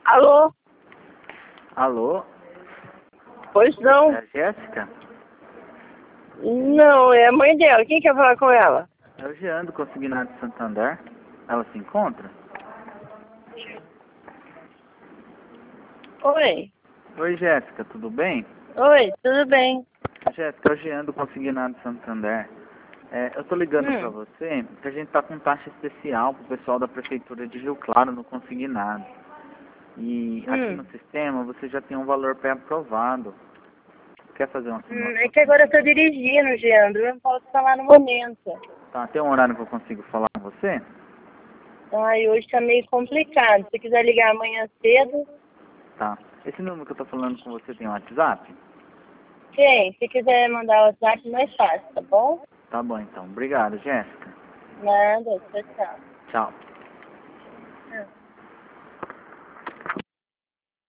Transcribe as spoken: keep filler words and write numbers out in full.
Alô? Alô? Pois não. É a Jéssica? Não, é a mãe dela. Quem quer falar com ela? É o Jean do Consignado de Santander. Ela se encontra? Oi. Oi, Jéssica, tudo bem? Oi, tudo bem? Jéssica, é o Jean do Consignado de Santander. É, eu tô ligando pra Hum. você porque a gente tá com taxa especial pro pessoal da Prefeitura de Rio Claro no Consignado. E aqui no Hum. sistema você já tem um valor pré-aprovado. Quer fazer uma Hum, simulação? é que agora eu tô dirigindo, Geandro. Eu não posso falar no momento. Tá, tem um horário que eu consigo falar com você? Ai, hoje tá meio complicado. Se quiser ligar amanhã cedo, Tá. Esse número que eu tô falando com você tem um WhatsApp? tem. Se quiser mandar o WhatsApp, mais fácil, tá bom? Tá bom então. Obrigado, Jéssica. Nada, tchau, tchau. Tchau.